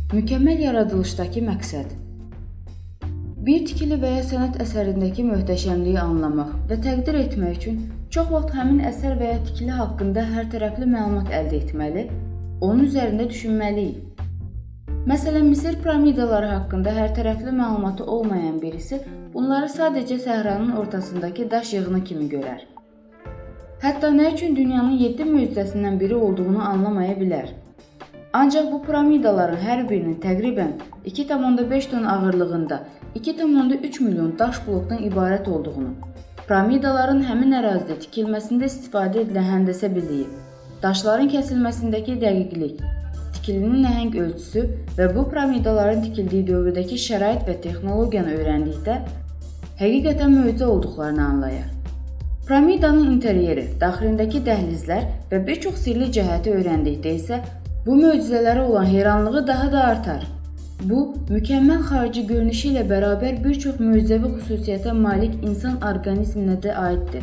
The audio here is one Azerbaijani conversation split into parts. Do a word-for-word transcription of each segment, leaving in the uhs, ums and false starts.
Mükəmməl yaradılışdakı məqsəd. Bir tikili və ya sənət əsərindəki möhtəşəmliyi anlamaq və təqdir etmək üçün çox vaxt həmin əsər və ya tikili haqqında hərtərəfli məlumat əldə etməli, onun üzərində düşünməliyik. Məsələn, Misir piramidaları haqqında hərtərəfli məlumatı olmayan birisi bunları sadəcə səhranın ortasındakı daş yığını kimi görər. Hətta nə üçün dünyanın yeddi möcüzəsindən biri olduğunu anlamaya bilər. Ancaq bu piramidaların hər birinin təqribən iki tam beş ton ağırlığında iki tam üç milyon daş blokdan ibarət olduğunu, piramidaların həmin ərazidə tikilməsində istifadə edilən həndəsə biliyi, daşların kəsilməsindəki dəqiqlik, tikilinin nəhəng ölçüsü və bu piramidaların tikildiyi dövrdəki şərait və texnologiyanı öyrəndikdə həqiqətən möcüzə olduqlarını anlayar. Piramidanın interyeri, daxilindəki dəhlizlər və bir çox sirli cəhəti öyrəndikdə isə bu möcüzələrə olan heyranlığı daha da artar. Bu, mükəmməl xarici görünüşü ilə bərabər bir çox möcüzəvi xüsusiyyətə malik insan orqanizminə də aiddir.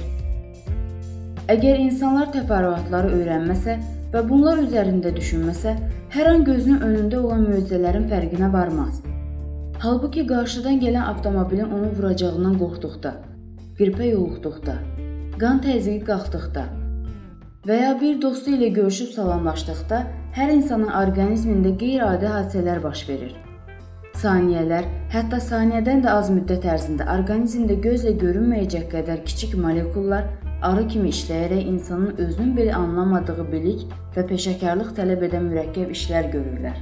Əgər insanlar təfərrüatları öyrənməsə və bunlar üzərində düşünməsə, hər an gözünün önündə olan möcüzələrin fərqinə varmaz. Halbuki qarşıdan gələn avtomobilin onu vuracağından qorxduqda, qripə yoluxduqda, qan təzyiqi qalxdıqda və ya bir dostu ilə görüşüb salamlaşdıqda hər insanın orqanizmində qeyri-adi hadisələr baş verir. Saniyələr, hətta saniyədən də az müddət ərzində orqanizmdə gözlə görünməyəcək qədər kiçik molekullar arı kimi işləyərək insanın özünün belə anlamadığı bilik və peşəkarlıq tələb edən mürəkkəb işlər görürlər.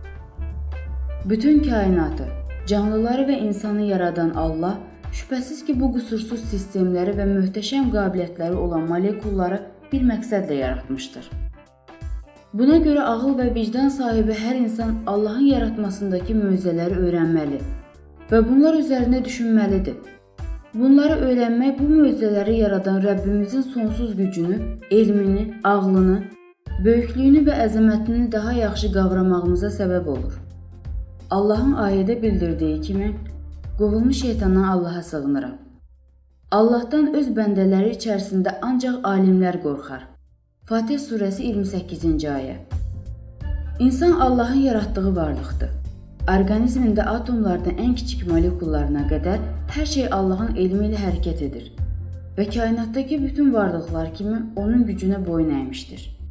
Bütün kainatı, canlıları və insanı yaradan Allah şübhəsiz ki, bu qüsursuz sistemləri və möhtəşəm qabiliyyətləri olan molekulları bir məqsədlə yaratmışdır. Buna görə ağıl və vicdan sahibi hər insan Allahın yaratmasındakı möcüzələri öyrənməli və bunlar üzərində düşünməlidir. Bunları öyrənmək bu möcüzələri yaradan Rəbbimizin sonsuz gücünü, elmini, ağlını, böyüklüyünü və əzəmətini daha yaxşı qavramağımıza səbəb olur. Allahın ayədə bildirdiyi kimi, qovulmuş şeytandan Allaha sığınıram. Allahdan öz bəndələri içərisində ancaq alimlər qorxar. Fatih surəsi iyirmi səkkizinci ayə. İnsan Allahın yaratdığı varlıqdır. Orqanizmində atomlardan ən kiçik molekullarına qədər hər şey Allahın elmi ilə hərəkət edir və kainatdakı bütün varlıqlar kimi onun gücünə boyun əymişdir.